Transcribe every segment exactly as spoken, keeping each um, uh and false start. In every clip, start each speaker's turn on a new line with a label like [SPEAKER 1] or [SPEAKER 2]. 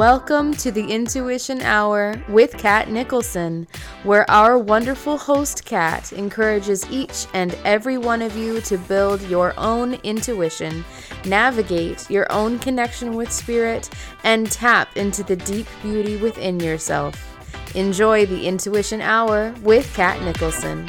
[SPEAKER 1] Welcome to the Intuition Hour with Kat Nicholson, where our wonderful host Kat encourages each and every one of you to build your own intuition, navigate your own connection with spirit, and tap into the deep beauty within yourself. Enjoy the Intuition Hour with Kat Nicholson.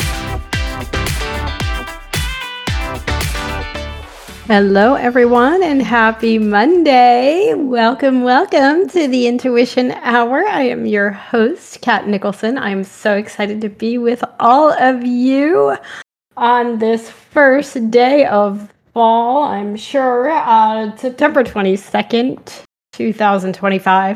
[SPEAKER 2] Hello, everyone, and happy Monday. Welcome, welcome to the Intuition Hour. I am your host, Kat Nicholson. I'm so excited to be with all of you on this first day of fall, I'm sure, uh, September twenty-second, twenty twenty-five.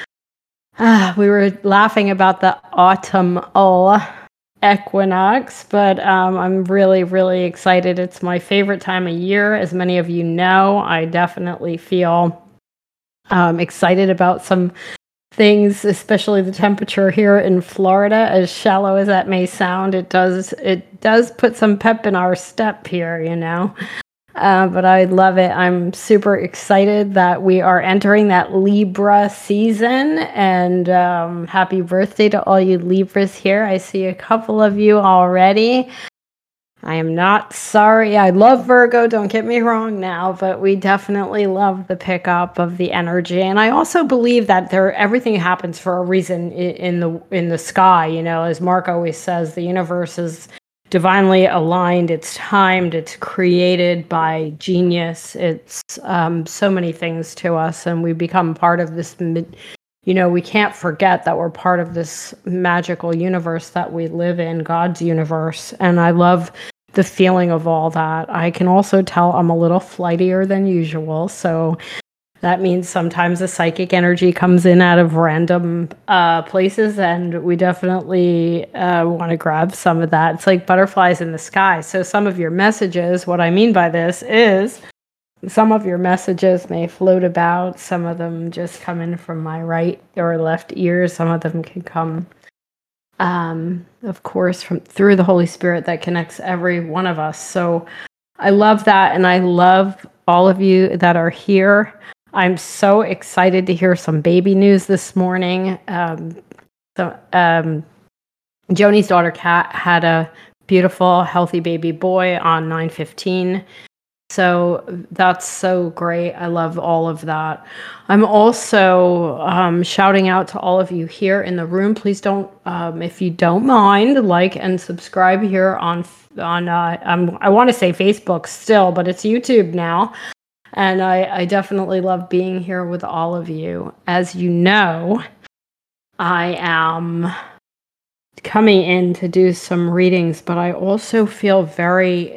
[SPEAKER 2] Uh, we were laughing about the autumnal equinox, but um, I'm really, really excited. It's my favorite time of year. As many of you know, I definitely feel um, excited about some things, especially the temperature here in Florida. As shallow as that may sound, it does it does put some pep in our step here, you know. Uh, but I love it. I'm super excited that we are entering that Libra season, and um, happy birthday to all you Libras here. I see a couple of you already. I am not sorry. I love Virgo, don't get me wrong now, but we definitely love the pickup of the energy. And I also believe that there everything happens for a reason in, in the in the sky. You know, as Mark always says, the universe is divinely aligned, it's timed, it's created by genius. It's um, so many things to us, and we become part of this, you know, we can't forget that we're part of this magical universe that we live in, God's universe. And I love the feeling of all that. I can also tell I'm a little flightier than usual, so that means sometimes the psychic energy comes in out of random uh, places, and we definitely uh, want to grab some of that. It's like butterflies in the sky. So some of your messages, what I mean by this is some of your messages may float about. Some of them just come in from my right or left ear. Some of them can come, um, of course, from through the Holy Spirit that connects every one of us. So I love that, and I love all of you that are here. I'm so excited to hear some baby news this morning. Um, so, um, Joni's daughter, Kat, had a beautiful, healthy baby boy on nine fifteen. So that's so great. I love all of that. I'm also um, shouting out to all of you here in the room. Please don't, um, if you don't mind, like and subscribe here on, on uh, um, I want to say Facebook still, but it's YouTube now. And I, I definitely love being here with all of you. As you know, I am coming in to do some readings, but I also feel very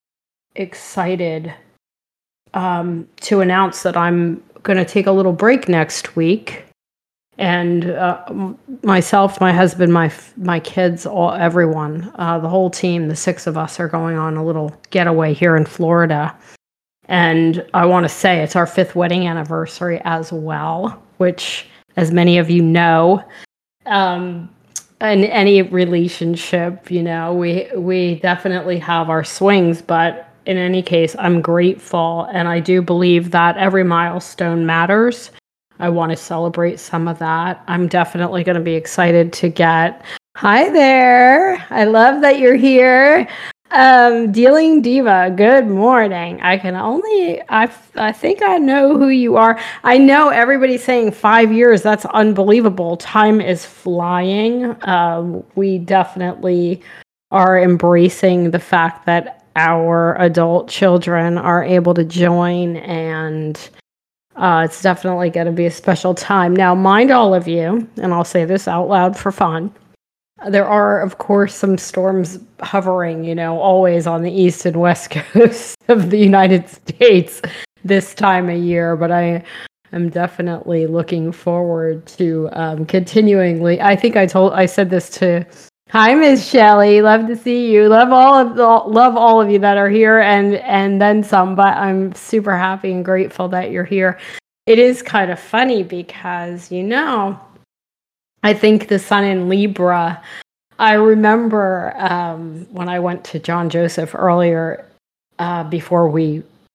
[SPEAKER 2] excited um, to announce that I'm going to take a little break next week. And uh, myself, my husband, my my kids, all everyone, uh, the whole team, the six of us are going on a little getaway here in Florida. And I want to say it's our fifth wedding anniversary as well, which, as many of you know, um, in any relationship, you know, we we definitely have our swings. But in any case, I'm grateful, and I do believe that every milestone matters. I want to celebrate some of that. I'm definitely going to be excited to get. Hi there. I love that you're here. Um, Dealing Diva, good morning. I can only, I, I think I know who you are. I know everybody's saying five years. That's unbelievable. Time is flying. Um, we definitely are embracing the fact that our adult children are able to join, and uh, it's definitely going to be a special time. Now, mind all of you, and I'll say this out loud for fun. There are, of course, some storms hovering, you know, always on the east and west coast of the United States this time of year. But I am definitely looking forward to um, continuingly. I think I told, I said this to, hi, Miss Shelley. Love to see you. Love all of the, love all of you that are here, and and then some. But I'm super happy and grateful that you're here. It is kind of funny because, you know, I think the sun in Libra, I remember um, when I went to John Joseph earlier, uh, before we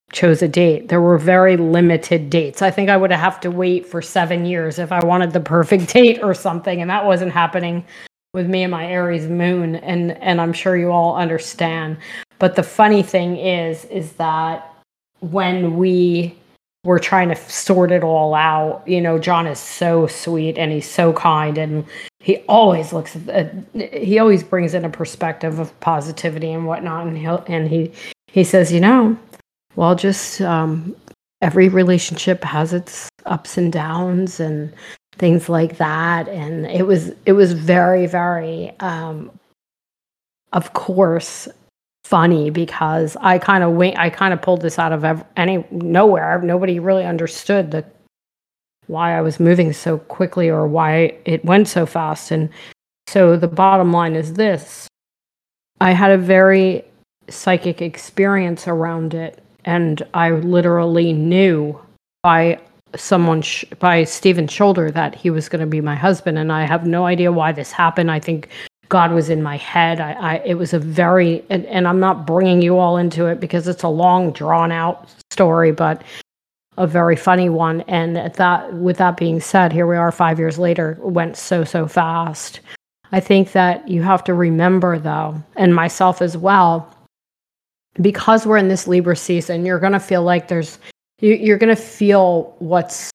[SPEAKER 2] chose a date. There were very limited dates. I think I would have to wait for seven years if I wanted the perfect date or something, and that wasn't happening with me and my Aries moon, and and I'm sure you all understand. But the funny thing is, is that when we were trying to sort it all out, you know, John is so sweet and he's so kind, and he always looks at, he always brings in a perspective of positivity and whatnot, and he and he he says, you know, well, just um, every relationship has its ups and downs and things like that. And it was it was very, very, um, of course, funny, because I kind of went, I kind of pulled this out of ev- any nowhere. Nobody really understood the why I was moving so quickly or why it went so fast. And so the bottom line is this: I had a very psychic experience around it. And I literally knew by someone, sh- by Stephen's shoulder, that he was going to be my husband. And I have no idea why this happened. I think God was in my head. I, I it was a very, and, and I'm not bringing you all into it because it's a long, drawn out story, but a very funny one. And that, with that being said, here we are five years later. It went so, so fast. I think that you have to remember, though, and myself as well, because we're in this Libra season, you're going to feel like there's, you, you're going to feel what's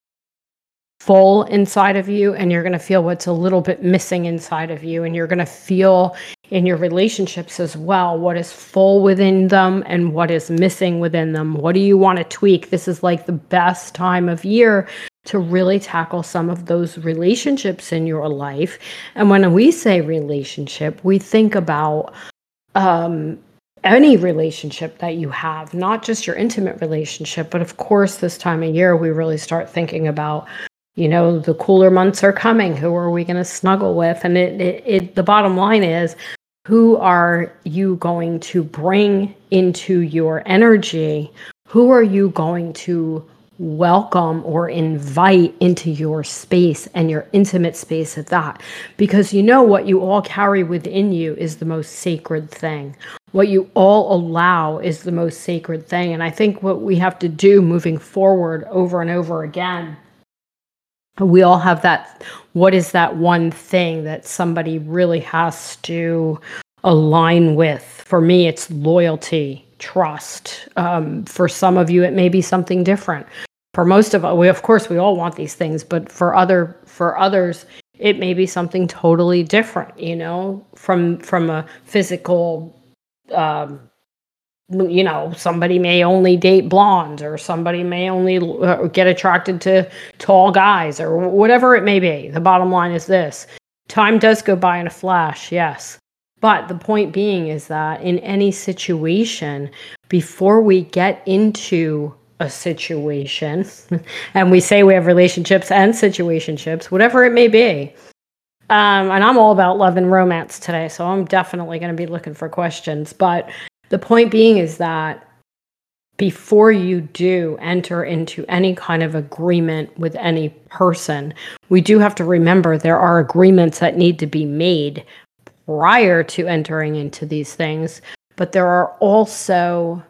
[SPEAKER 2] full inside of you, and you're going to feel what's a little bit missing inside of you. And you're going to feel in your relationships as well what is full within them and what is missing within them. What do you want to tweak? This is like the best time of year to really tackle some of those relationships in your life. And when we say relationship, we think about, um, any relationship that you have, not just your intimate relationship, but of course, this time of year, we really start thinking about, you know, the cooler months are coming. Who are we going to snuggle with? And it, it, it, the bottom line is, who are you going to bring into your energy? Who are you going to welcome or invite into your space, and your intimate space at that? Because you know what you all carry within you is the most sacred thing. What you all allow is the most sacred thing. And I think what we have to do moving forward over and over again, we all have that, what is that one thing that somebody really has to align with? For me, it's loyalty, trust. Um, for some of you, it may be something different. For most of us, we, of course, we all want these things, but for other, for others, it may be something totally different, you know, from, from a physical, um, you know, somebody may only date blondes, or somebody may only uh, get attracted to tall guys, or whatever it may be. The bottom line is this: time does go by in a flash, yes. But the point being is that in any situation, before we get into a situation, and we say we have relationships and situationships, whatever it may be, um, and I'm all about love and romance today, so I'm definitely going to be looking for questions. But the point being is that before you do enter into any kind of agreement with any person, we do have to remember there are agreements that need to be made prior to entering into these things. But there are also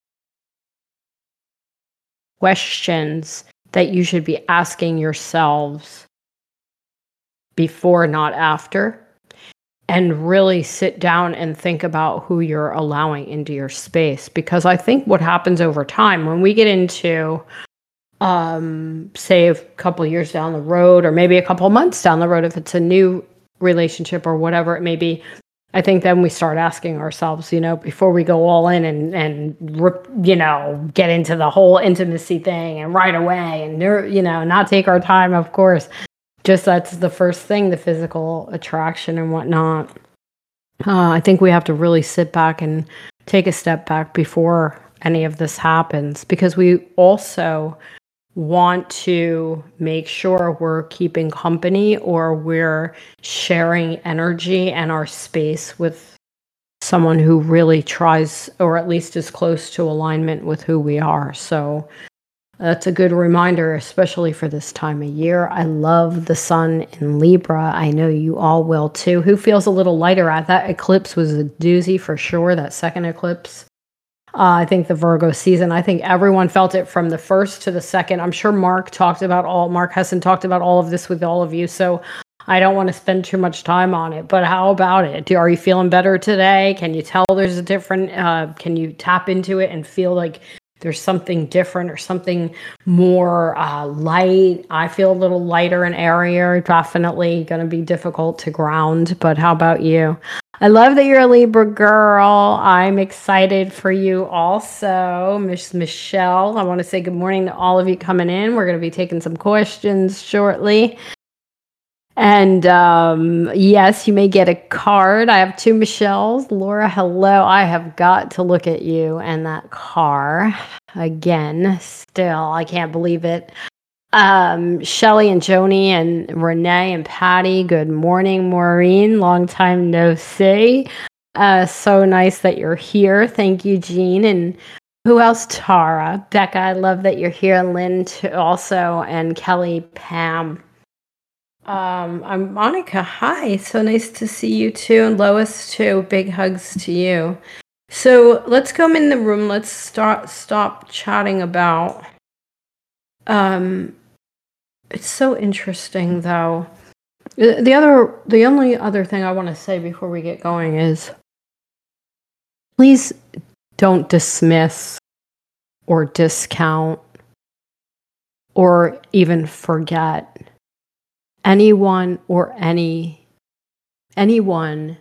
[SPEAKER 2] questions that you should be asking yourselves before, not after, and really sit down and think about who you're allowing into your space. Because I think what happens over time, when we get into, um, say, a couple of years down the road, or maybe a couple of months down the road, if it's a new relationship or whatever it may be, I think then we start asking ourselves, you know, before we go all in and, and you know, get into the whole intimacy thing and right away and, you know, not take our time, of course. Just that's the first thing, the physical attraction and whatnot. Uh, I think we have to really sit back and take a step back before any of this happens, because we also want to make sure we're keeping company, or we're sharing energy and our space with someone who really tries, or at least is close to alignment with who we are. So that's a good reminder, especially for this time of year. I love the sun in Libra. I know you all will too. Who feels a little lighter at that eclipse? Was a doozy for sure, that second eclipse. Uh, I think the Virgo season, I think everyone felt it from the first to the second. I'm sure Mark talked about all, Mark Hesson talked about all of this with all of you. So I don't want to spend too much time on it, but how about it? Do, are you feeling better today? Can you tell there's a different, uh, can you tap into it and feel like there's something different or something more uh, light? I feel a little lighter and airier. Definitely going to be difficult to ground, but how about you? I love that you're a Libra girl. I'm excited for you also. Miss Michelle, I want to say good morning to all of you coming in. We're going to be taking some questions shortly. And um, yes, you may get a card. I have two Michelles. Laura, hello. I have got to look at you and that car again. Still, I can't believe it. Um, Shelly and Joni and Renee and Patty, good morning. Maureen, long time no see. Uh, so nice that you're here. Thank you, Jean. And who else? Tara, Becca, I love that you're here. Lynn too, also, and Kelly, Pam. Um, I'm Monica. Hi, so nice to see you too. And Lois too. Big hugs to you. So let's come in the room. Let's start stop chatting about um it's so interesting, though. The other, the only other thing I want to say before we get going is, please don't dismiss or discount or even forget anyone or any anyone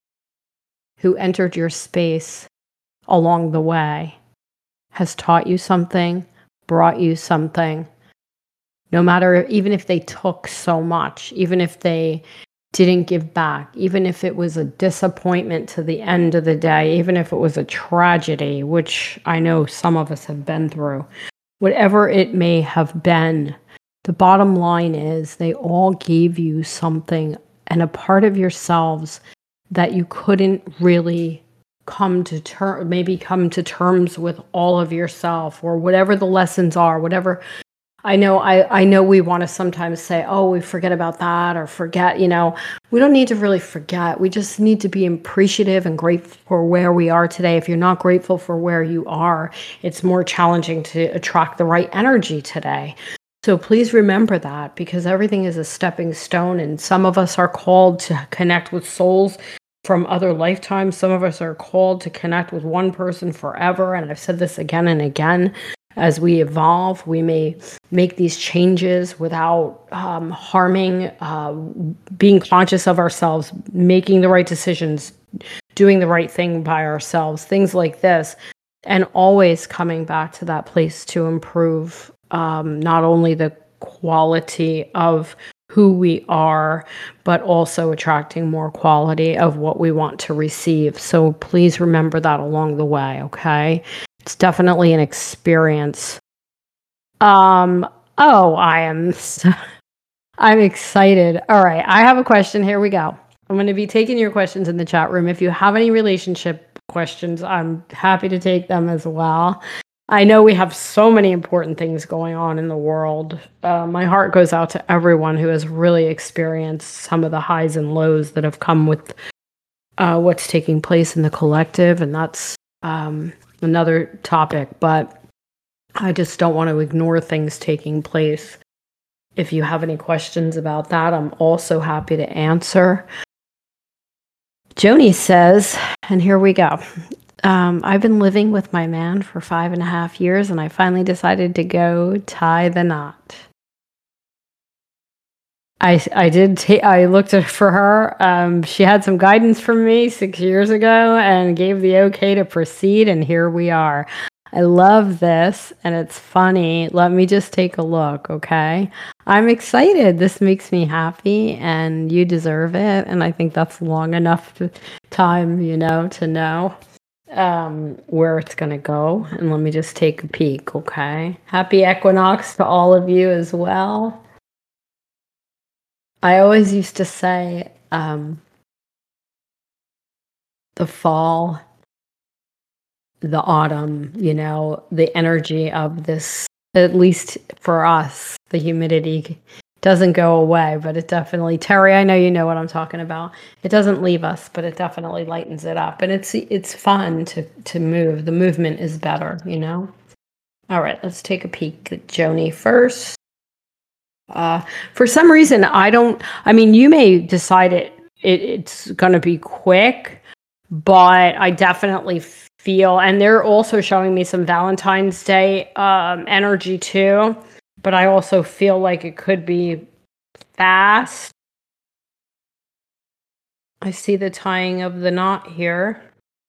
[SPEAKER 2] who entered your space along the way, has taught you something, brought you something. No matter, even if they took so much, even if they didn't give back, even if it was a disappointment to the end of the day, even if it was a tragedy, which I know some of us have been through, whatever it may have been, the bottom line is they all gave you something and a part of yourselves that you couldn't really come to term, maybe come to terms with all of yourself, or whatever the lessons are, whatever. I know I, I know we want to sometimes say, oh, we forget about that or forget, you know, we don't need to really forget. We just need to be appreciative and grateful for where we are today. If you're not grateful for where you are, it's more challenging to attract the right energy today. So please remember that, because everything is a stepping stone, and some of us are called to connect with souls from other lifetimes. Some of us are called to connect with one person forever. And I've said this again and again. As we evolve, we may make these changes without um, harming, uh, being conscious of ourselves, making the right decisions, doing the right thing by ourselves, things like this, and always coming back to that place to improve um, not only the quality of who we are, but also attracting more quality of what we want to receive. So please remember that along the way, okay? It's definitely an experience. Um, oh, I am, so, I'm excited. All right, I have a question. Here we go. I'm going to be taking your questions in the chat room. If you have any relationship questions, I'm happy to take them as well. I know we have so many important things going on in the world. Uh, my heart goes out to everyone who has really experienced some of the highs and lows that have come with uh, what's taking place in the collective, and that's um, another topic, but I just don't want to ignore things taking place. If you have any questions about that, I'm also happy to answer. Joni says, and here we go. Um, I've been living with my man for five and a half years, and I finally decided to go tie the knot. I, I did, ta- I looked at for her. Um, she had some guidance from me six years ago and gave the okay to proceed, and here we are. I love this, and it's funny. Let me just take a look, okay? I'm excited. This makes me happy, and you deserve it, and I think that's long enough to, time, you know, to know um, where it's going to go. And let me just take a peek, okay? Happy equinox to all of you as well. I always used to say um, the fall, the autumn, you know, the energy of this, at least for us, the humidity doesn't go away, but it definitely, Terry, I know you know what I'm talking about. It doesn't leave us, but it definitely lightens it up. And it's it's fun to to move. The movement is better, you know? All right, let's take a peek at Joni first. Uh, for some reason, I don't, I mean, you may decide it, it it's going to be quick, but I definitely feel, and they're also showing me some Valentine's Day um, energy too, but I also feel like it could be fast. I see the tying of the knot here.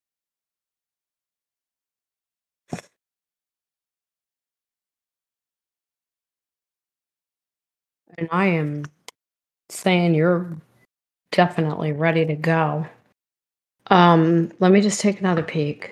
[SPEAKER 2] And I am saying you're definitely ready to go. Um, let me just take another peek.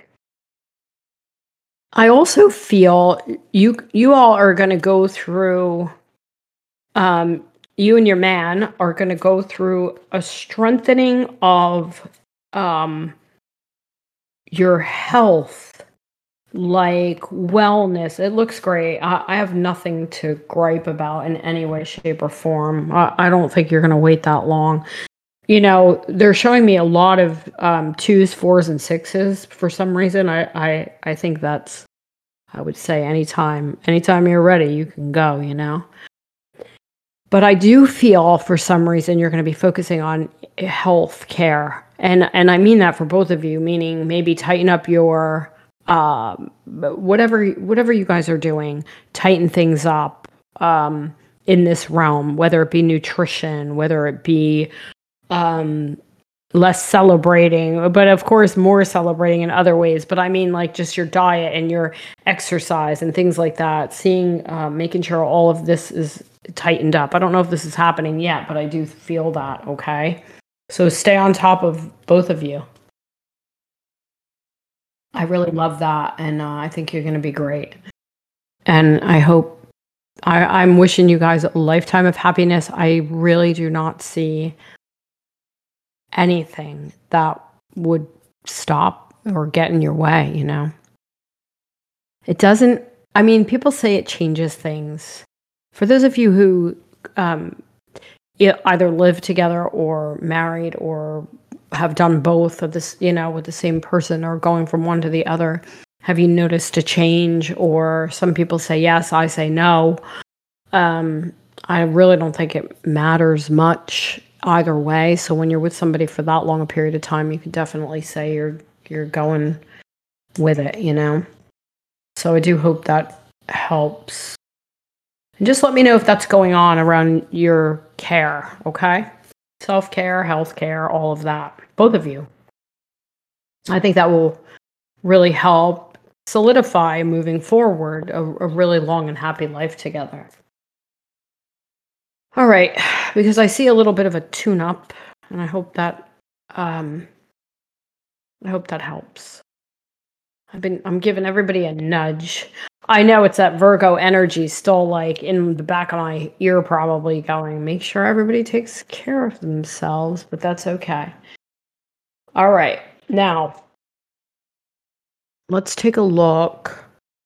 [SPEAKER 2] I also feel you you all are going to go through um you and your man are going to go through a strengthening of um your health, like wellness. It looks great. I, I have nothing to gripe about in any way, shape, or form. I, I don't think you're going to wait that long. You know, they're showing me a lot of um, twos, fours, and sixes for some reason. I, I, I think that's, I would say anytime, anytime you're ready, you can go, you know. But I do feel for some reason you're going to be focusing on health care. And, and I mean that for both of you, meaning maybe tighten up your, um, whatever, whatever you guys are doing, tighten things up um, in this realm, whether it be nutrition, whether it be um less celebrating, but of course more celebrating in other ways. But I mean, like, just your diet and your exercise and things like that, seeing uh, making sure all of this is tightened up. I don't know if this is happening yet, but I do feel that. Okay, so stay on top of both of you. I really love that, and uh, I think you're going to be great, and I hope I, I'm wishing you guys a lifetime of happiness. I really do not see anything that would stop or get in your way, you know? It doesn't, I mean, people say it changes things. For those of you who um, either live together or married or have done both of this, you know, with the same person or going from one to the other, have you noticed a change? Or some people say yes, I say no. Um, I really don't think it matters much either way. So when you're with somebody for that long a period of time, you can definitely say you're you're going with it, you know. So I do hope that helps. And just let me know if that's going on around your care, okay? Self-care, health-care, all of that. Both of you. I think that will really help solidify moving forward a, a really long and happy life together. All right, because I see a little bit of a tune-up, and I hope that um, I hope that helps. I've been I'm giving everybody a nudge. I know it's that Virgo energy still like in the back of my ear, probably going, make sure everybody takes care of themselves, but that's okay. All right, now let's take a look.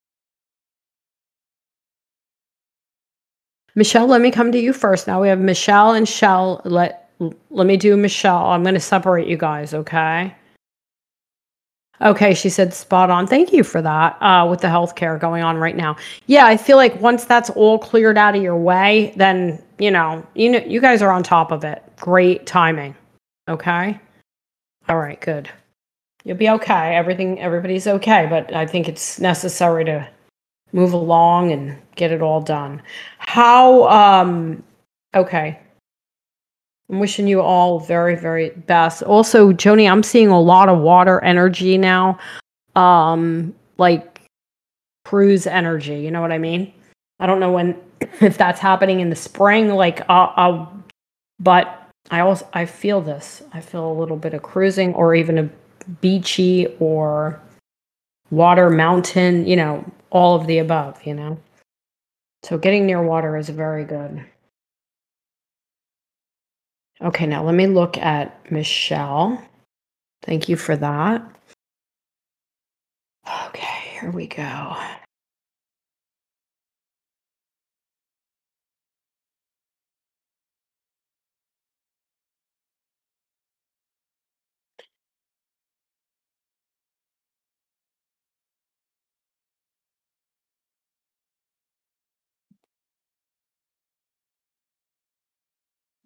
[SPEAKER 2] Michelle, let me come to you first. Now we have Michelle and Shell. Let let me do Michelle. I'm going to separate you guys, okay? Okay, she said spot on. Thank you for that. Uh, with the healthcare going on right now, yeah, I feel like once that's all cleared out of your way, then you know, you know, you guys are on top of it. Great timing. Okay. All right. Good. You'll be okay. Everything, everybody's okay. But I think it's necessary to move along and get it all done. How? Um. Okay. I'm wishing you all very, very best. Also, Joni, I'm seeing a lot of water energy now. Um, like cruise energy, you know what I mean? I don't know when, if that's happening in the spring, like, uh, uh, but I also, I feel this. I feel a little bit of cruising or even a beachy or water, mountain, you know, all of the above, you know? So getting near water is very good. Okay, now let me look at Michelle. Thank you for that. Okay, here we go.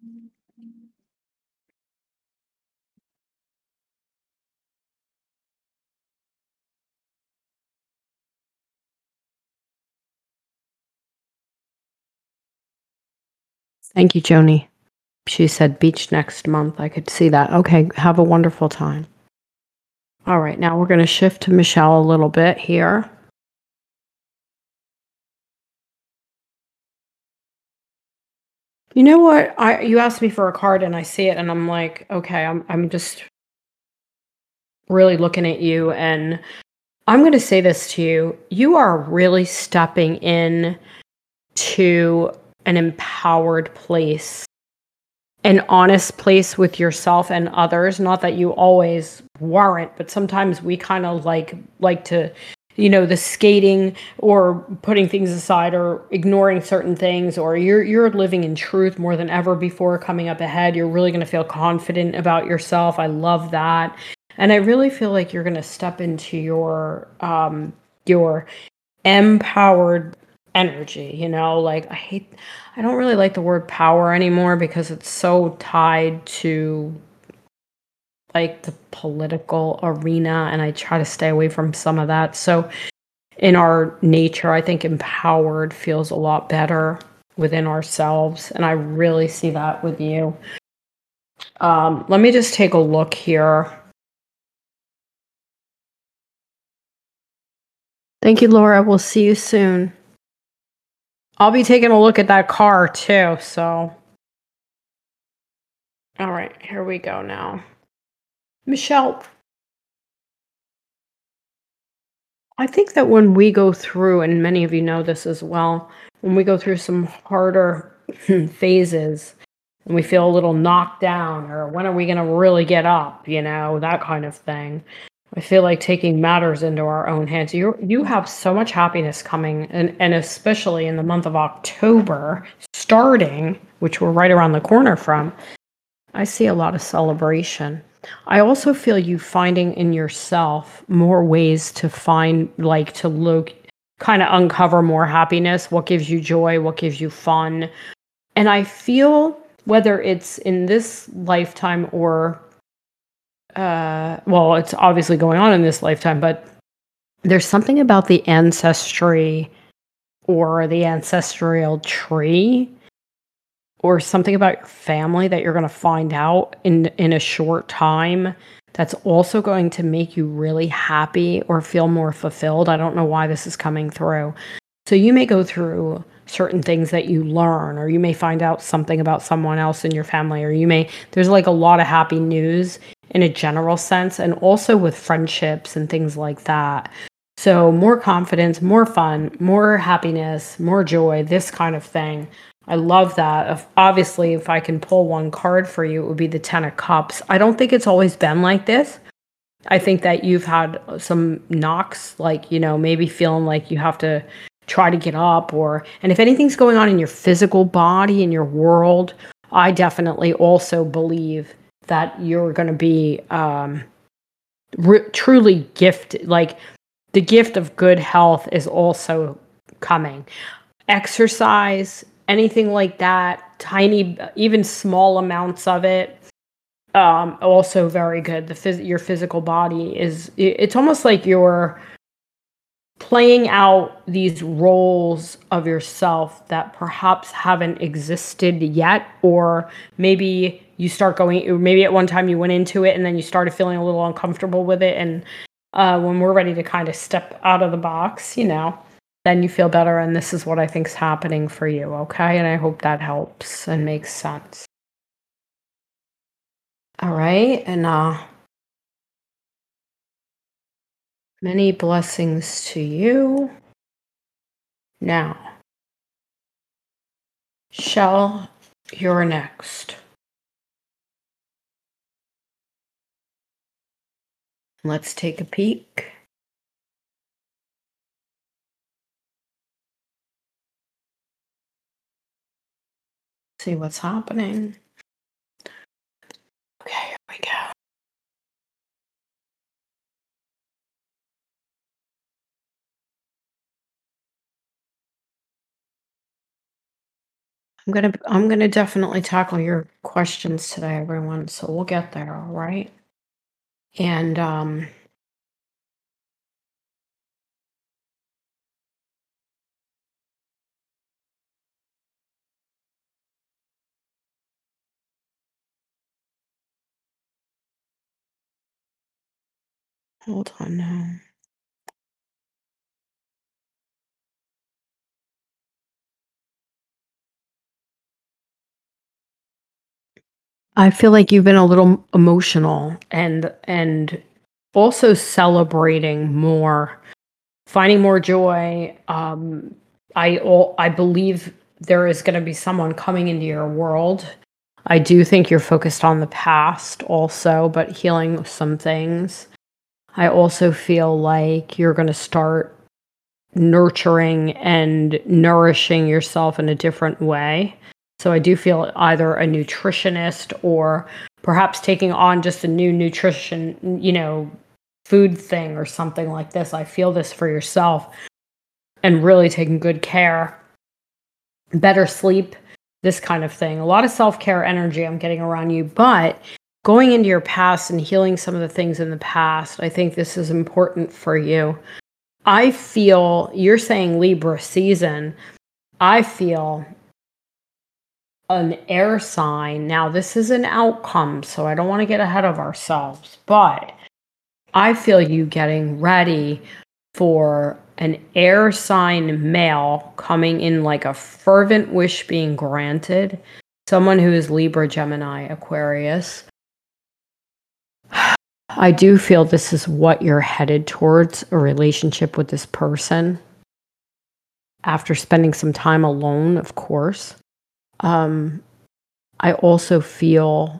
[SPEAKER 2] Thank you, Joni. She said beach next month. I could see that. Okay, have a wonderful time. All right, now we're going to shift to Michelle a little bit here. You know what? I you asked me for a card and I see it and I'm like, okay, I'm I'm just really looking at you and I'm going to say this to you. You are really stepping in to an empowered place, an honest place with yourself and others. Not that you always weren't, but sometimes we kind of like like to, you know, the skating or putting things aside or ignoring certain things, or you're you're living in truth more than ever before coming up ahead. You're really going to feel confident about yourself. I love that. And I really feel like you're going to step into your um your empowered energy, you know, like I hate I don't really like the word power anymore because it's so tied to like the political arena and I try to stay away from some of that. So in our nature, I think empowered feels a lot better within ourselves and I really see that with you. Um, let me just take a look here. Thank you, Laura. We'll see you soon. I'll be taking a look at that car too, so. All right, here we go now. Michelle, I think that when we go through, and many of you know this as well, when we go through some harder phases and we feel a little knocked down, or when are we going to really get up, you know, that kind of thing. I feel like taking matters into our own hands. You you have so much happiness coming, and, and especially in the month of October, starting, which we're right around the corner from, I see a lot of celebration. I also feel you finding in yourself more ways to find, like, to look, kind of uncover more happiness. What gives you joy? What gives you fun? And I feel whether it's in this lifetime or, uh, well, it's obviously going on in this lifetime, but there's something about the ancestry or the ancestral tree or something about your family that you're going to find out in in a short time that's also going to make you really happy or feel more fulfilled. I don't know why this is coming through. So you may go through certain things that you learn, or you may find out something about someone else in your family, or you may, there's like a lot of happy news in a general sense, and also with friendships and things like that. So more confidence, more fun, more happiness, more joy, this kind of thing. I love that. If, obviously, if I can pull one card for you, it would be the Ten of Cups. I don't think it's always been like this. I think that you've had some knocks, like, you know, maybe feeling like you have to try to get up, or, and if anything's going on in your physical body, in your world, I definitely also believe that you're going to be um, re- truly gifted. Like, the gift of good health is also coming. Exercise, anything like that, tiny, even small amounts of it, um, also very good. The phys- your physical body is, it's almost like you're playing out these roles of yourself that perhaps haven't existed yet, or maybe you start going, maybe at one time you went into it and then you started feeling a little uncomfortable with it, and uh, when we're ready to kind of step out of the box, you know, then you feel better, and this is what I think is happening for you, okay? And I hope that helps and makes sense. All right, and uh, many blessings to you. Now, Shell, you're next. Let's take a peek. See what's happening. Okay, here we go. I'm gonna I'm gonna definitely tackle your questions today, everyone. So we'll get there, all right? And um, hold on now. I feel like you've been a little emotional and and also celebrating more, finding more joy. Um, I al- I believe there is going to be someone coming into your world. I do think you're focused on the past also, but healing some things. I also feel like you're going to start nurturing and nourishing yourself in a different way. So I do feel either a nutritionist or perhaps taking on just a new nutrition, you know, food thing or something like this. I feel this for yourself and really taking good care, better sleep, this kind of thing. A lot of self-care energy I'm getting around you, but going into your past and healing some of the things in the past, I think this is important for you. I feel you're saying Libra season. I feel an air sign. Now, this is an outcome, so I don't want to get ahead of ourselves, but I feel you getting ready for an air sign male coming in like a fervent wish being granted. Someone who is Libra, Gemini, Aquarius. I do feel this is what you're headed towards, a relationship with this person. After spending some time alone, of course. Um, I also feel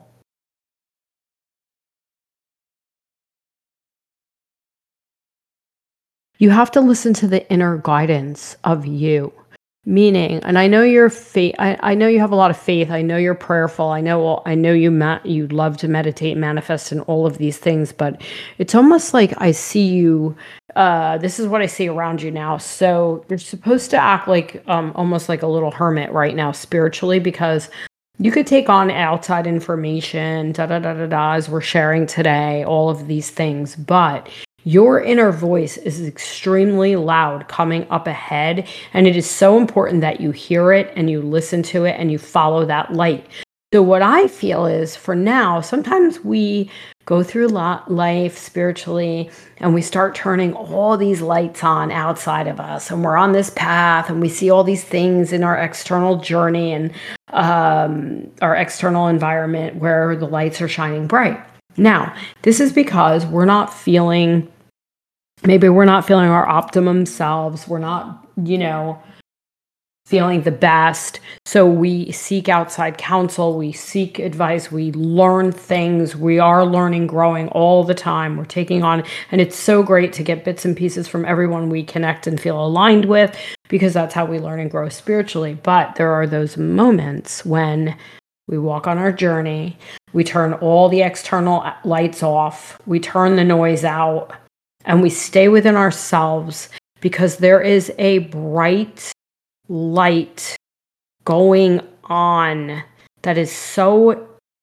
[SPEAKER 2] you have to listen to the inner guidance of you. Meaning, and I know you're faith. I, I know you have a lot of faith. I know you're prayerful. I know I know you ma- you love to meditate, manifest, and all of these things. But it's almost like I see you. Uh, this is what I see around you now. So you're supposed to act like um, almost like a little hermit right now, spiritually, because you could take on outside information, da da da da da, as we're sharing today, all of these things, but your inner voice is extremely loud coming up ahead, and it is so important that you hear it and you listen to it and you follow that light. So what I feel is, for now, sometimes we go through life spiritually and we start turning all these lights on outside of us, and we're on this path and we see all these things in our external journey and um, our external environment where the lights are shining bright. Now, this is because we're not feeling, maybe we're not feeling our optimum selves. We're not, you know, feeling the best. So we seek outside counsel. We seek advice. We learn things. We are learning, growing all the time. We're taking on, and it's so great to get bits and pieces from everyone we connect and feel aligned with, because that's how we learn and grow spiritually. But there are those moments when we walk on our journey. We turn all the external lights off. We turn the noise out, and we stay within ourselves, because there is a bright light going on that is so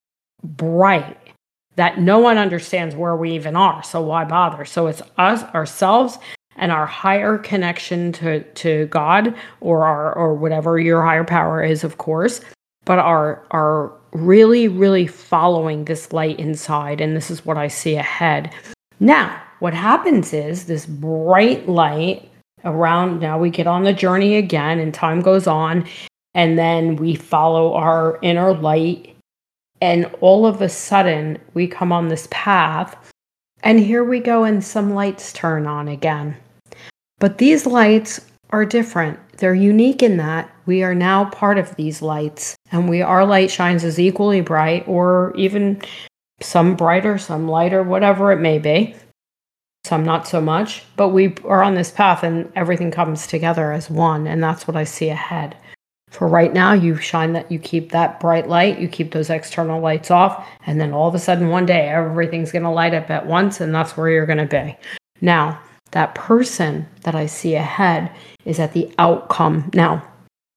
[SPEAKER 2] bright that no one understands where we even are. So why bother? So it's us, ourselves, and our higher connection to, to God, or our, or whatever your higher power is, of course, but are are really, really following this light inside. And this is what I see ahead. Now, what happens is this bright light around, now we get on the journey again, and time goes on, and then we follow our inner light, and all of a sudden we come on this path, and here we go, and some lights turn on again. But these lights are different. They're unique in that we are now part of these lights, and we, our light shines as equally bright, or even some brighter, some lighter, whatever it may be. Some not so much, but we are on this path, and everything comes together as one, and that's what I see ahead. For right now, you shine that, you keep that bright light, you keep those external lights off, and then all of a sudden one day everything's going to light up at once, and that's where you're going to be. Now, that person that I see ahead is at the outcome. Now,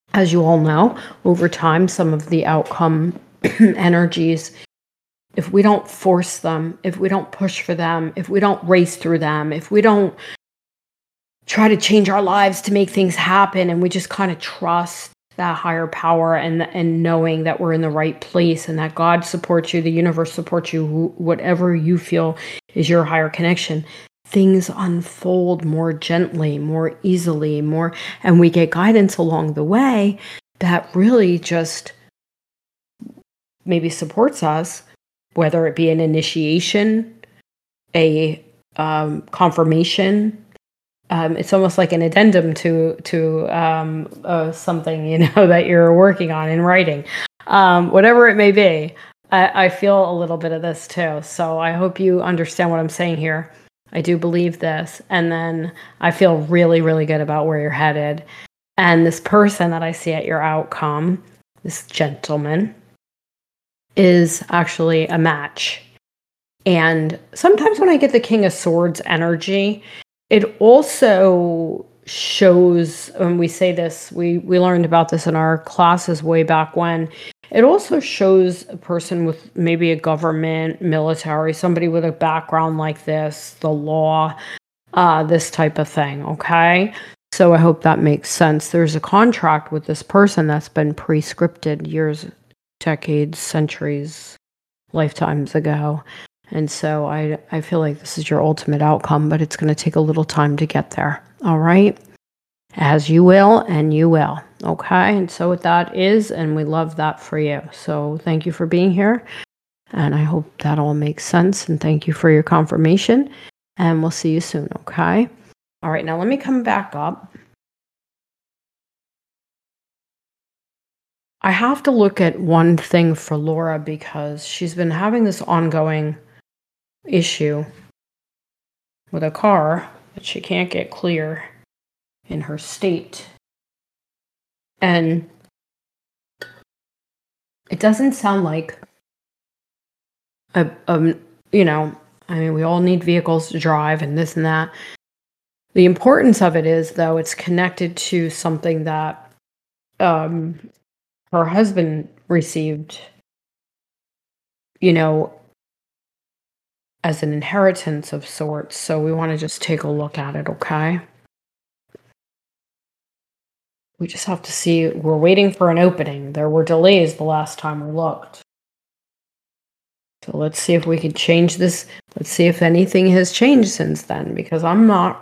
[SPEAKER 2] as you all know, over time, some of the outcome energies, if we don't force them, if we don't push for them, if we don't race through them, if we don't try to change our lives to make things happen, and we just kind of trust that higher power and and knowing that we're in the right place and that God supports you, the universe supports you, whatever you feel is your higher connection, things unfold more gently, more easily, more, and we get guidance along the way that really just maybe supports us, whether it be an initiation, a um, confirmation. Um, it's almost like an addendum to to um, uh, something, you know, that you're working on in writing, um, whatever it may be. I, I feel a little bit of this too, so I hope you understand what I'm saying here. I do believe this, and then I feel really, really good about where you're headed. And this person that I see at your outcome, this gentleman, is actually a match. And sometimes when I get the King of Swords energy, it also shows, when we say this, we, we learned about this in our classes way back when, it also shows a person with maybe a government, military, somebody with a background like this, the law, uh, this type of thing, okay? So I hope that makes sense. There's a contract with this person that's been pre-scripted years, decades, centuries, lifetimes ago. And so I, I feel like this is your ultimate outcome, but it's going to take a little time to get there. All right? As you will, and you will. Okay? And so what that is, and we love that for you. So thank you for being here. And I hope that all makes sense. And thank you for your confirmation. And we'll see you soon. Okay? All right. Now let me come back up. I have to look at one thing for Laura because she's been having this ongoing issue with a car that she can't get clear in her state. And it doesn't sound like a, a you know, I mean, we all need vehicles to drive and this and that. The importance of it is, though, it's connected to something that um, her husband received, you know, as an inheritance of sorts. So we want to just take a look at it, okay? We just have to see. We're waiting for an opening. There were delays the last time we looked. So let's see if we can change this. Let's see if anything has changed since then, because I'm not...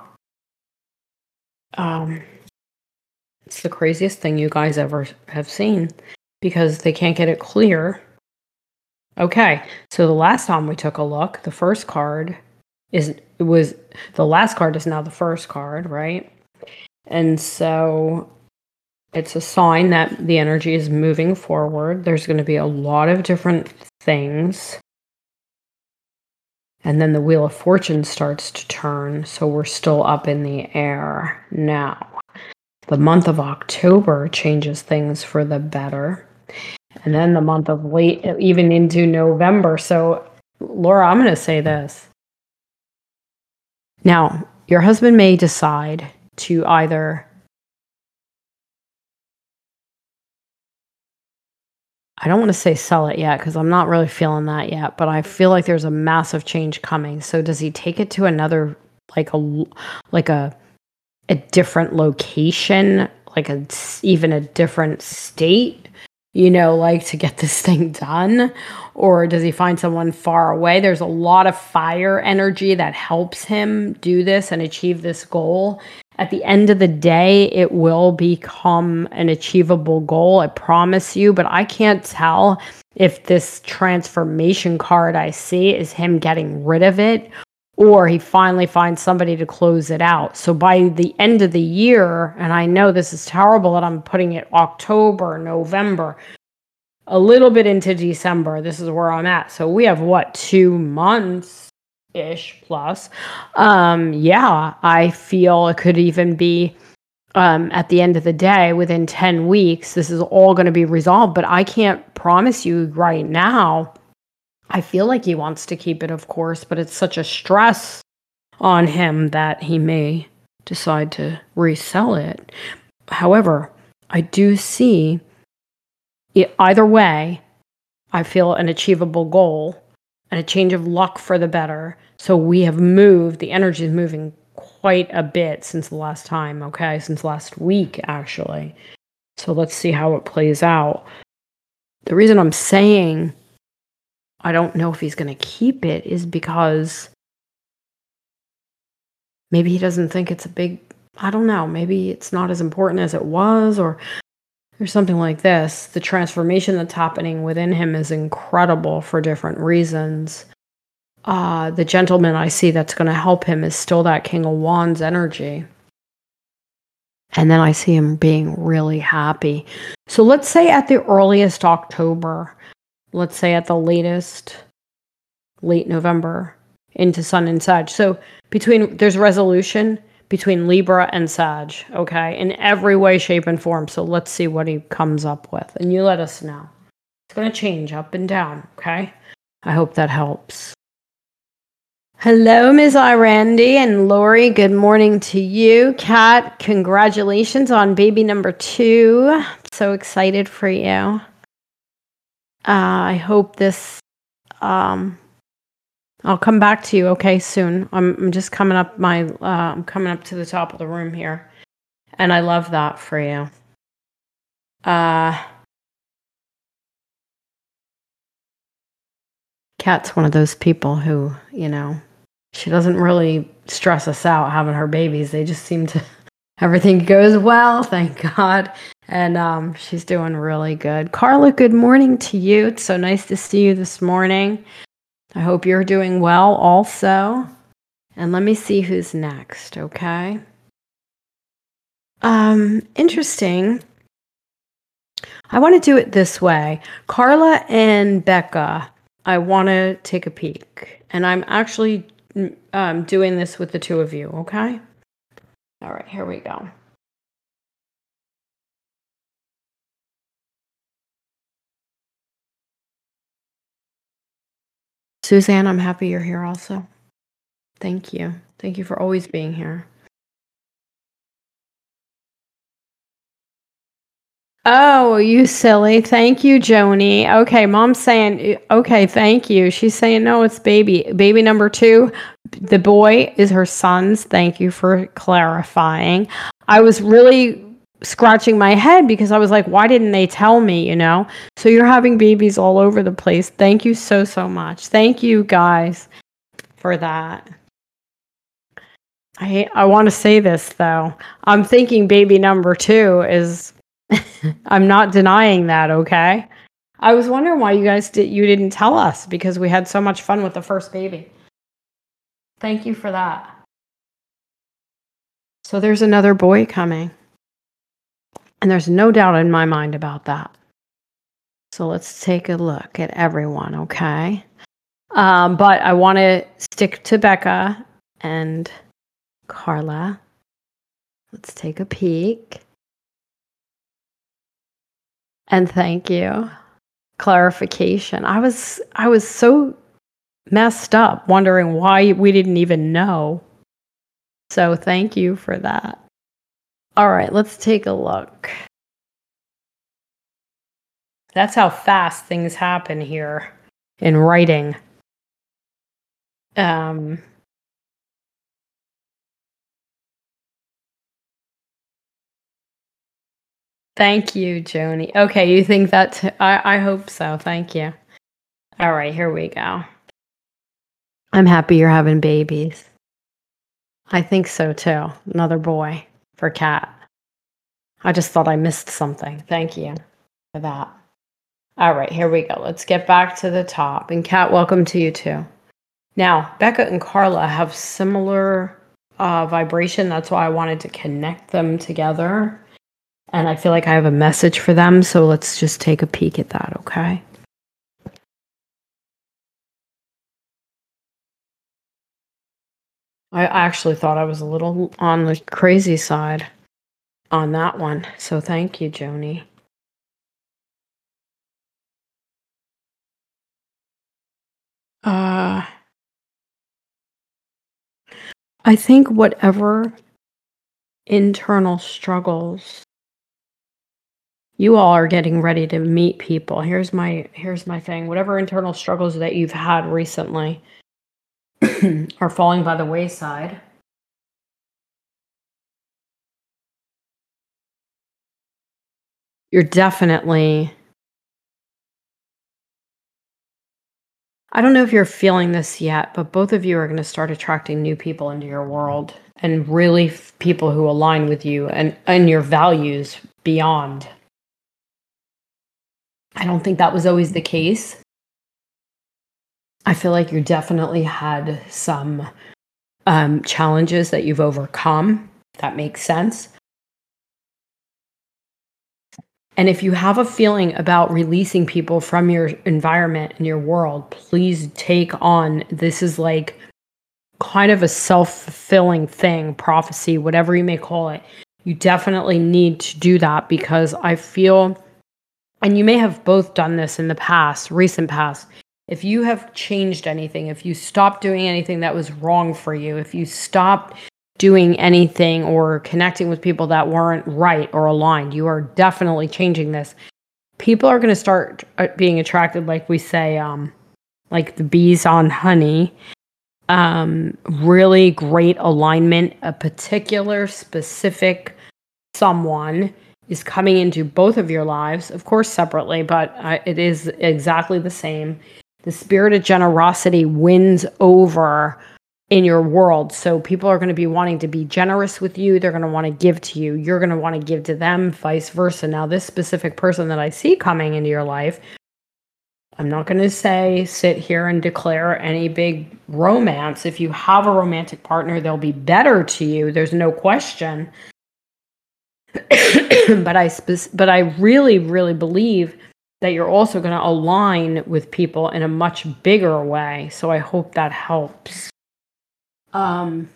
[SPEAKER 2] Um, it's the craziest thing you guys ever have seen, because they can't get it clear. Okay, so the last time we took a look, the first card is it was the last card is now the first card, right? And so it's a sign that the energy is moving forward. There's going to be a lot of different things. And then the Wheel of Fortune starts to turn, so we're still up in the air now. The month of October changes things for the better. And then the month of late, even into November. So, Laura, I'm going to say this. Now, your husband may decide to either, I don't want to say sell it yet, because I'm not really feeling that yet, but I feel like there's a massive change coming. So does he take it to another, like a, like a, a different location, like a, even a different state? You know, like to get this thing done? Or does he find someone far away? There's a lot of fire energy that helps him do this and achieve this goal. At the end of the day, it will become an achievable goal, I promise you. But I can't tell if this transformation card I see is him getting rid of it, or he finally finds somebody to close it out. So by the end of the year, and I know this is terrible that I'm putting it October, November, a little bit into December, this is where I'm at. So we have, what, two months-ish plus. Um, yeah, I feel it could even be um, at the end of the day, within ten weeks, this is all going to be resolved. But I can't promise you right now. I feel like he wants to keep it, of course, but it's such a stress on him that he may decide to resell it. However, I do see it, either way, I feel an achievable goal and a change of luck for the better. So we have moved, the energy is moving quite a bit since the last time, okay? Since last week, actually. So let's see how it plays out. The reason I'm saying I don't know if he's going to keep it is because maybe he doesn't think it's a big, I don't know, maybe it's not as important as it was, or or something like this. The transformation that's happening within him is incredible for different reasons. Uh, the gentleman I see that's going to help him is still that King of Wands energy. And then I see him being really happy. So let's say at the earliest October, let's say at the latest, late November, into Sun and Sag. So between, there's resolution between Libra and Sag, okay, in every way, shape, and form. So let's see what he comes up with. And you let us know. It's going to change up and down, okay? I hope that helps. Hello, Miz Irandy and Lori. Good morning to you. Kat, congratulations on baby number two. So excited for you. Uh, I hope this... Um, I'll come back to you, okay, soon. I'm, I'm just coming up my, uh, I'm coming up to the top of the room here. And I love that for you. Uh, Kat's one of those people who, you know, she doesn't really stress us out having her babies. They just seem to, everything goes well, thank God. And um, she's doing really good. Carla, good morning to you. It's so nice to see you this morning. I hope you're doing well also. And let me see who's next, okay? Um, interesting. I want to do it this way. Carla and Becca, I want to take a peek. And I'm actually um, doing this with the two of you, okay? All right, here we go. Suzanne, I'm happy you're here also. Thank you. Thank you for always being here. Oh, you silly. Thank you, Joni. Okay, mom's saying, okay, thank you. She's saying, no, it's baby. Baby number two, the boy is her son's. Thank you for clarifying. I was really scratching my head because I was like, why didn't they tell me, you know? So you're having babies all over the place. Thank you so, so much. Thank you guys for that. I I want to say this though. I'm thinking baby number two is, I'm not denying that, okay? I was wondering why you guys did you didn't tell us because we had so much fun with the first baby. Thank you for that. So there's another boy coming. And there's no doubt in my mind about that. So let's take a look at everyone, okay? Um, but I want to stick to Becca and Carla. Let's take a peek. And thank you. Clarification. I was I was so messed up wondering why we didn't even know. So thank you for that. All right, let's take a look. That's how fast things happen here in writing. Um, thank you, Joni. Okay, you think that? I, I hope so. Thank you. All right, here we go. I'm happy you're having babies. I think so too. Another boy for Kat. I just thought I missed something. Thank you for that. All right, here we go. Let's get back to the top. And Kat, welcome to you too. Now, Becca and Carla have similar uh, vibration. That's why I wanted to connect them together. And I feel like I have a message for them. So let's just take a peek at that, okay? I actually thought I was a little on the crazy side on that one. So thank you, Joni. Uh, I think whatever internal struggles you all are getting ready to meet people. Here's my here's my thing. Whatever internal struggles that you've had recently are falling by the wayside. You're definitely, I don't know if you're feeling this yet, but both of you are going to start attracting new people into your world, and really f- people who align with you and, and your values beyond. I don't think that was always the case. I feel like you definitely had some um, challenges that you've overcome. That makes sense. And if you have a feeling about releasing people from your environment and your world, please take on, this is like kind of a self-fulfilling thing, prophecy, whatever you may call it. You definitely need to do that, because I feel, and you may have both done this in the past, recent past, if you have changed anything, if you stopped doing anything that was wrong for you, if you stopped doing anything or connecting with people that weren't right or aligned, you are definitely changing this. People are going to start being attracted, like we say, um, like the bees on honey. Um, really great alignment. A particular, specific someone is coming into both of your lives, of course, separately, but uh, it is exactly the same. The spirit of generosity wins over in your world. So people are going to be wanting to be generous with you. They're going to want to give to you. You're going to want to give to them, vice versa. Now, this specific person that I see coming into your life, I'm not going to say sit here and declare any big romance. If you have a romantic partner, they'll be better to you. There's no question. but I spe- but I really, really believe that you're also going to align with people in a much bigger way. So I hope that helps. Um,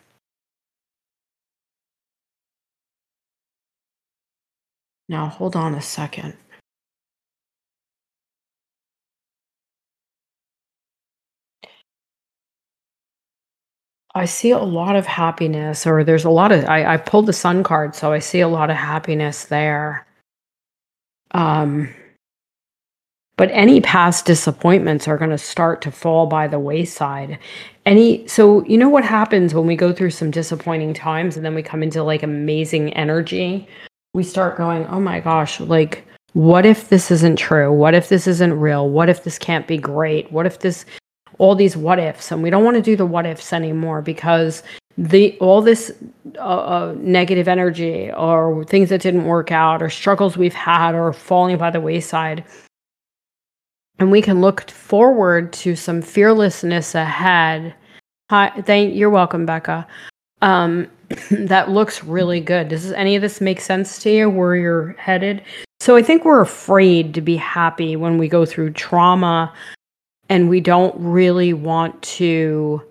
[SPEAKER 2] now, hold on a second. I see a lot of happiness, or there's a lot of, I, I pulled the sun card, so I see a lot of happiness there. Um, but any past disappointments are going to start to fall by the wayside. Any, so you know what happens when we go through some disappointing times and then we come into like amazing energy? We start going, oh my gosh, like, what if this isn't true? What if this isn't real? What if this can't be great? What if this, all these what ifs? And we don't want to do the what ifs anymore, because the all this uh, uh, negative energy, or things that didn't work out, or struggles we've had, or falling by the wayside. And we can look forward to some fearlessness ahead. Hi, thank you're welcome, Becca. Um, that looks really good. Does any of this make sense to you, where you're headed? So I think we're afraid to be happy when we go through trauma, and we don't really want to.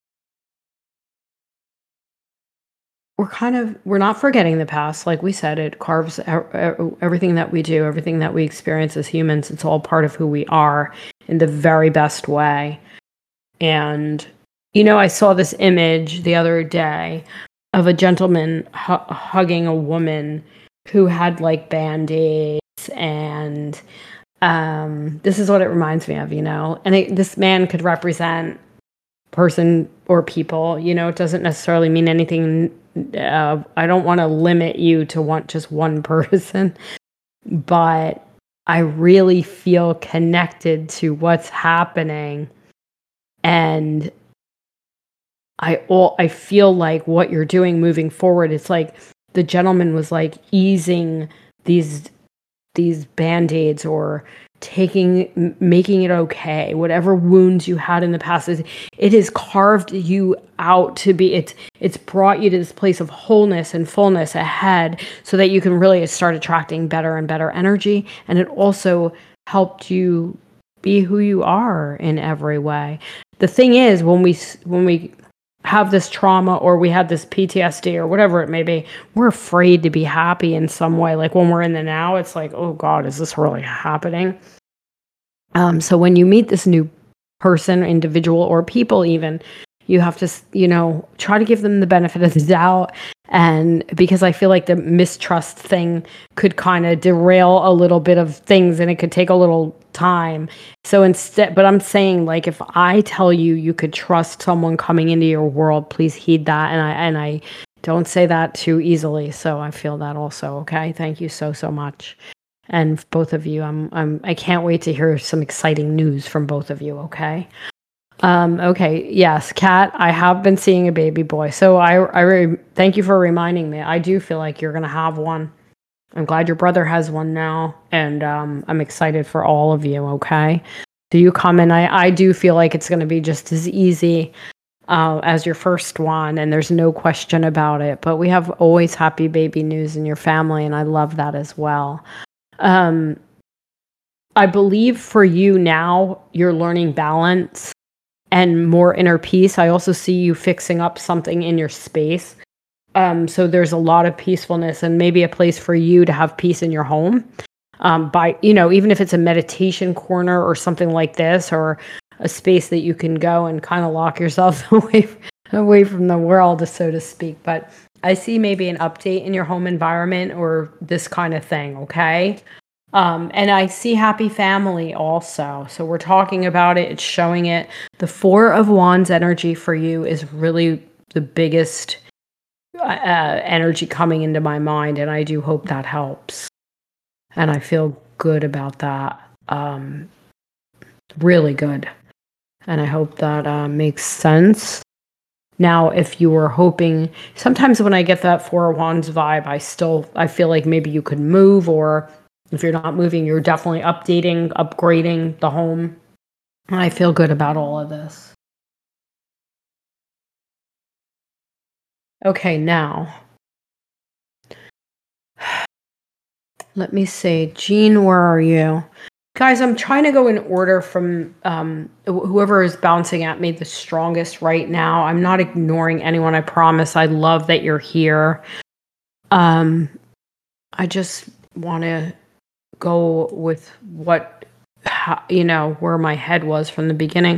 [SPEAKER 2] We're kind of, we're not forgetting the past. Like we said, it carves everything that we do, everything that we experience as humans. It's all part of who we are in the very best way. And, you know, I saw this image the other day of a gentleman hu- hugging a woman who had like band-aids, and um, this is what it reminds me of, you know, and it, this man could represent person or people, you know, it doesn't necessarily mean anything. Uh, I don't want to limit you to want just one person, but I really feel connected to what's happening. And I all I feel like what you're doing moving forward, it's like the gentleman was like easing these these band-aids, or taking, making it okay, whatever wounds you had in the past. It has carved you out to be, it's it's brought you to this place of wholeness and fullness ahead, so that you can really start attracting better and better energy. And it also helped you be who you are in every way. The thing is, when we when we have this trauma, or we had this P T S D, or whatever it may be, we're afraid to be happy in some way. Like when we're in the now, it's like, oh God, is this really happening? Um, so when you meet this new person, individual, or people even, you have to, you know, try to give them the benefit of the doubt And because I feel like the mistrust thing could kind of derail a little bit of things and it could take a little time. So instead, but I'm saying, like, if I tell you you could trust someone coming into your world, please heed that. And I, and I don't say that too easily. So I feel that also. Okay. Thank you so, so much. And both of you, I'm, I'm, I can't wait to hear some exciting news from both of you. Okay. Um, okay. Yes, Kat, I have been seeing a baby boy. So I, I re- thank you for reminding me. I do feel like you're going to have one. I'm glad your brother has one now. And, um, I'm excited for all of you. Okay. So you come in, I, I do feel like it's going to be just as easy, uh, as your first one. And there's no question about it, but we have always happy baby news in your family. And I love that as well. Um, I believe for you now, you're learning balance and more inner peace. I also see you fixing up something in your space. Um, so there's a lot of peacefulness and maybe a place for you to have peace in your home. Um, by, you know, even if it's a meditation corner or something like this, or a space that you can go and kind of lock yourself away, away from the world, so to speak. But I see maybe an update in your home environment or this kind of thing. Okay. Um, and I see happy family also. So we're talking about it. It's showing it. The Four of Wands energy for you is really the biggest uh, energy coming into my mind. And I do hope that helps. And I feel good about that. Um, really good. And I hope that uh, makes sense. Now, if you were hoping, sometimes when I get that Four of Wands vibe, I still, I feel like maybe you could move, or if you're not moving, you're definitely updating, upgrading the home. And I feel good about all of this. Okay, now, let me see. Jean, where are you? Guys, I'm trying to go in order from um, whoever is bouncing at me the strongest right now. I'm not ignoring anyone, I promise. I love that you're here. Um, I just want to go with what, you know, where my head was from the beginning.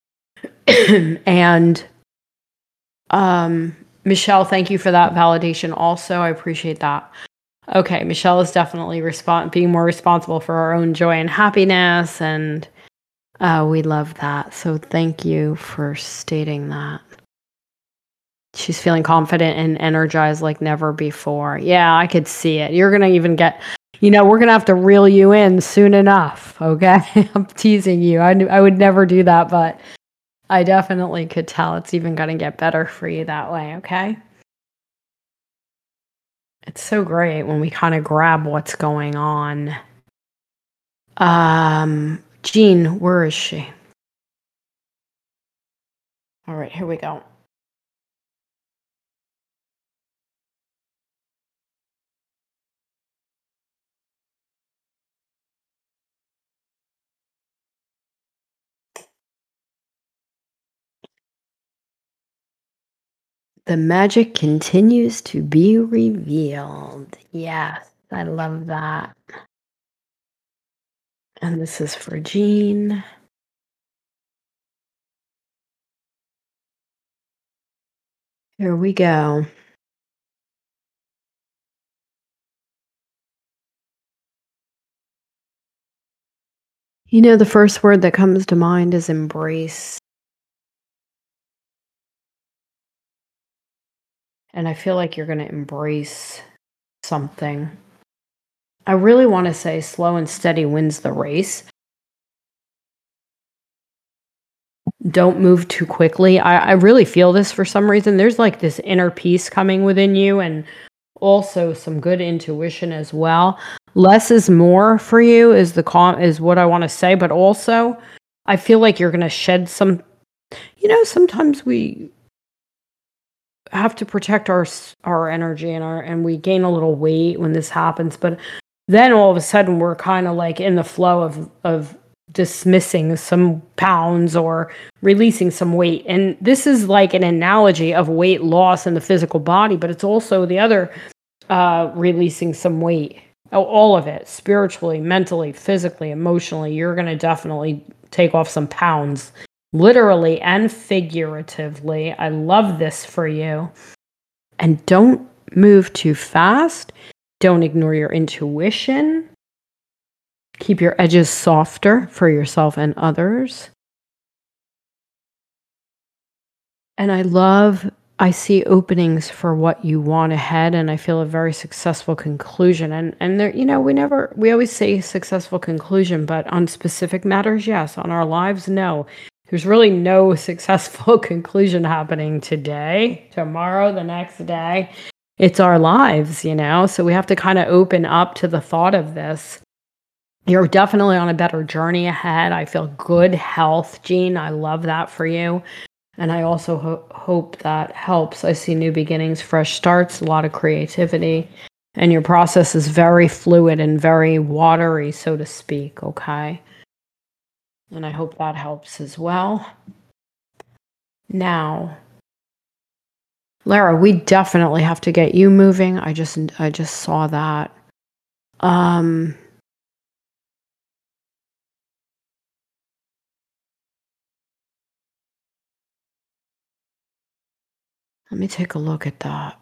[SPEAKER 2] And um, Michelle, thank you for that validation also. I appreciate that. Okay, Michelle is definitely respon- being more responsible for our own joy and happiness, and uh, we love that. So thank you for stating that. She's feeling confident and energized like never before. Yeah, I could see it. You're going to even get, you know, we're going to have to reel you in soon enough, okay? I'm teasing you. I, I would never do that, but I definitely could tell it's even going to get better for you that way, okay? It's so great when we kind of grab what's going on. Um, Jean, where is she? All right, here we go. The magic continues to be revealed. Yes, I love that. And this is for Jean. Here we go. You know, the first word that comes to mind is embrace. And I feel like you're going to embrace something. I really want to say slow and steady wins the race. Don't move too quickly. I, I really feel this for some reason. There's like this inner peace coming within you, and also some good intuition as well. Less is more for you is the com- is what I want to say, but also I feel like you're going to shed some, you know, sometimes we have to protect our our energy and our and we gain a little weight when this happens, but then all of a sudden we're kind of like in the flow of of dismissing some pounds or releasing some weight. And this is like an analogy of weight loss in the physical body, but it's also the other uh releasing some weight. All of it, spiritually, mentally, physically, emotionally. You're going to definitely take off some pounds, literally and figuratively. I love this for you. And don't move too fast. Don't ignore your intuition. Keep your edges softer for yourself and others. And I love, I see openings for what you want ahead, and I feel a very successful conclusion. And and there, you know, we never, we always say successful conclusion, but on specific matters, yes. On our lives, no. There's really no successful conclusion happening today, tomorrow, the next day. It's our lives, you know? So we have to kind of open up to the thought of this. You're definitely on a better journey ahead. I feel good health, Jean. I love that for you. And I also ho- hope that helps. I see new beginnings, fresh starts, a lot of creativity. And your process is very fluid and very watery, so to speak, okay? And I hope that helps as well. Now, Lara, we definitely have to get you moving. I just I just saw that. Um Let me take a look at that.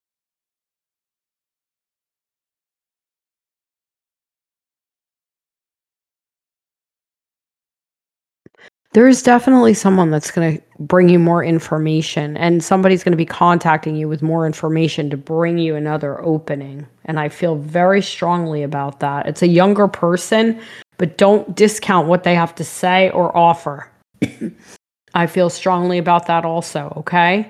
[SPEAKER 2] There is definitely someone that's going to bring you more information, and somebody's going to be contacting you with more information to bring you another opening. And I feel very strongly about that. It's a younger person, but don't discount what they have to say or offer. I feel strongly about that also, okay?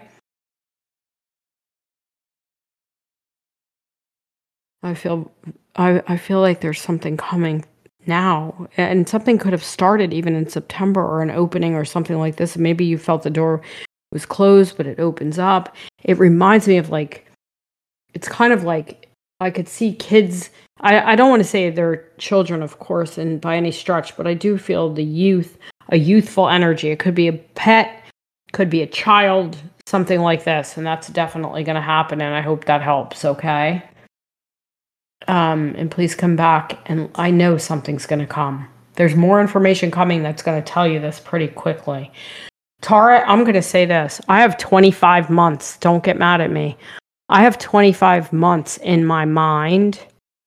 [SPEAKER 2] I feel I, I feel like there's something coming now, and something could have started even in September, or an opening or something like this. Maybe you felt the door was closed, but it opens up. It reminds me of, like, it's kind of like I could see kids. I, I don't want to say they're children, of course, and by any stretch, but I do feel the youth, a youthful energy. It could be a pet, could be a child, something like this, and that's definitely going to happen, and I hope that helps, okay? Um, and please come back, and I know something's going to come. There's more information coming that's going to tell you this pretty quickly. Tara, I'm going to say this. I have twenty-five months. Don't get mad at me. I have twenty-five months in my mind.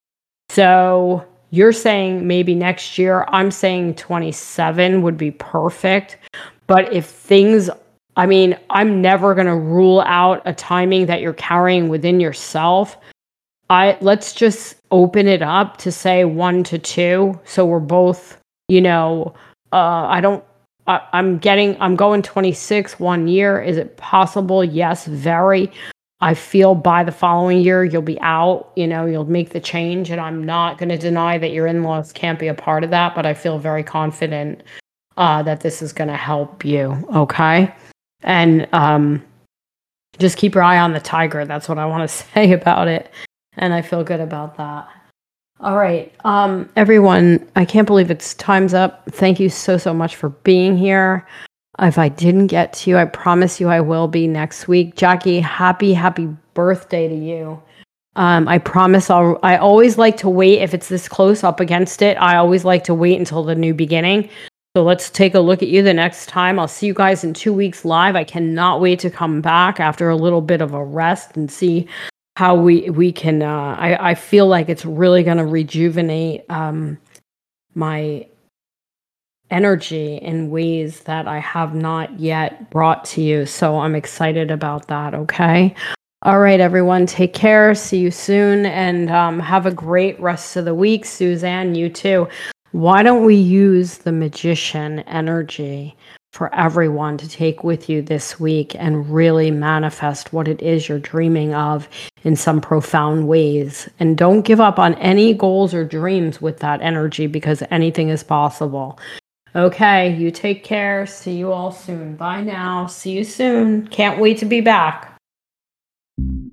[SPEAKER 2] So you're saying maybe next year. I'm saying twenty-seven would be perfect. But if things, I mean, I'm never going to rule out a timing that you're carrying within yourself. I let's just open it up to say one to two. So we're both, you know, uh, I don't, I, I'm getting, I'm going twenty-six, one year. Is it possible? Yes, very. I feel by the following year, you'll be out, you know, you'll make the change. And I'm not going to deny that your in-laws can't be a part of that, but I feel very confident uh, that this is going to help you. Okay. And um, just keep your eye on the tiger. That's what I want to say about it. And I feel good about that. All right. Um, everyone, I can't believe it's time's up. Thank you so, so much for being here. If I didn't get to you, I promise you I will be next week. Jackie, happy, happy birthday to you. Um, I promise I'll, I always like to wait. If it's this close up against it, I always like to wait until the new beginning. So let's take a look at you the next time. I'll see you guys in two weeks live. I cannot wait to come back after a little bit of a rest and see how we we can, uh, I, I feel like it's really going to rejuvenate um, my energy in ways that I have not yet brought to you. So I'm excited about that, okay? All right, everyone, take care. See you soon, and um, have a great rest of the week. Suzanne, you too. Why don't we use the magician energy for everyone to take with you this week and really manifest what it is you're dreaming of in some profound ways. And don't give up on any goals or dreams with that energy, because anything is possible. Okay, you take care. See you all soon. Bye now. See you soon. Can't wait to be back.